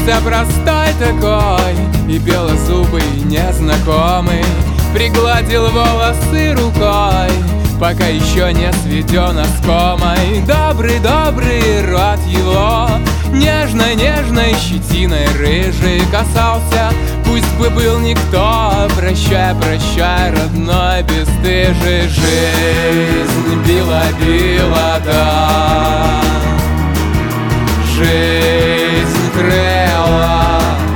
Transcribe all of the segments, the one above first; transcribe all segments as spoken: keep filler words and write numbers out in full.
Появился простой такой и белозубый незнакомый, пригладил волосы рукой, пока еще не сведен оскомой. Добрый-добрый рот его нежной-нежной щетиной рыжий касался. Пусть бы был никто, прощай, прощай, родной бесстыжий. Жизнь била-била, да, жизнь крыла,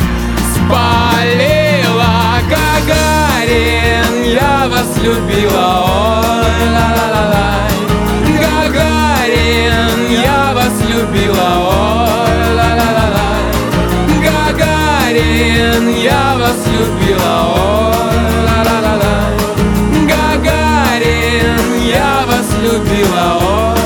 спалила. Гагарин, я вас любила, ой, ла-ла-ла-лай. Гагарин, я вас любила, ой, ла-ла-ла-лай. Гагарин, я вас любила, ой, ла-ла-ла-лай. Гагарин, я вас любила, ой.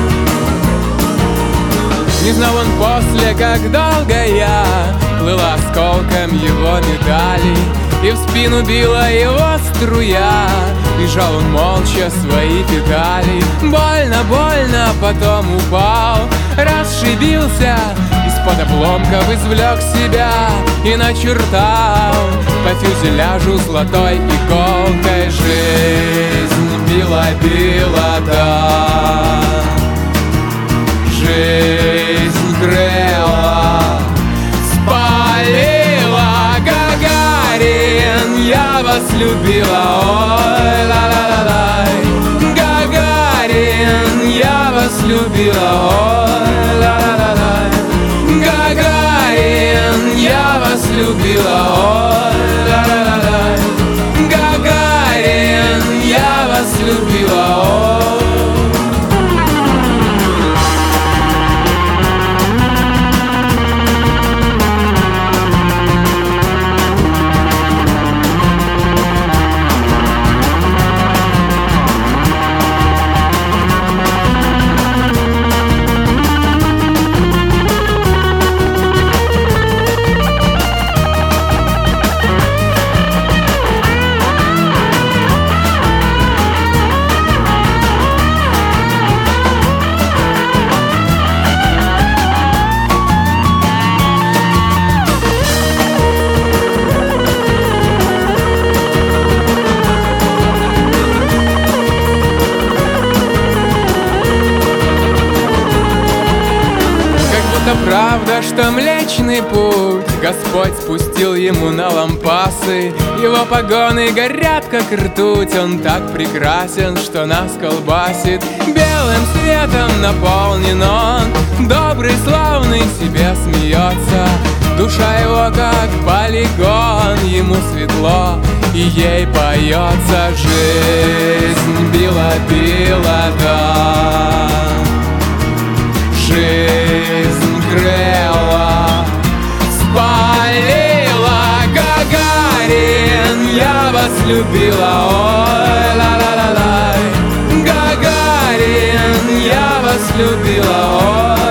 Не знал он после, как долго я плыла осколком его медалей, и в спину била его струя, и жал он молча свои педали. Больно, больно, потом упал, расшибился, из-под обломков извлек себя и начертал по фюзеляжу золотой иголкой. Жизнь била-била, да, жизнь крыла, спалила. Гагарин, я вас любила, ой, ла-ла-ла-лай. Гагарин, я вас любила, ой, ла-ла-ла-лай. Гагарин, я вас любила, ой, ла-ла-ла-лай. Гагарин, я вас любила, ой. Правда, что Млечный Путь Господь спустил ему на лампасы. Его погоны горят, как ртуть. Он так прекрасен, что нас колбасит. Белым светом наполнен он, добрый, славный, себе смеется. Душа его как полигон, ему светло и ей поется. Жизнь била-била, да, жизнь крыла, спалила. Гагарин, я вас любила, ой, ла-ла-ла-лай. Гагарин, я вас любила, ой.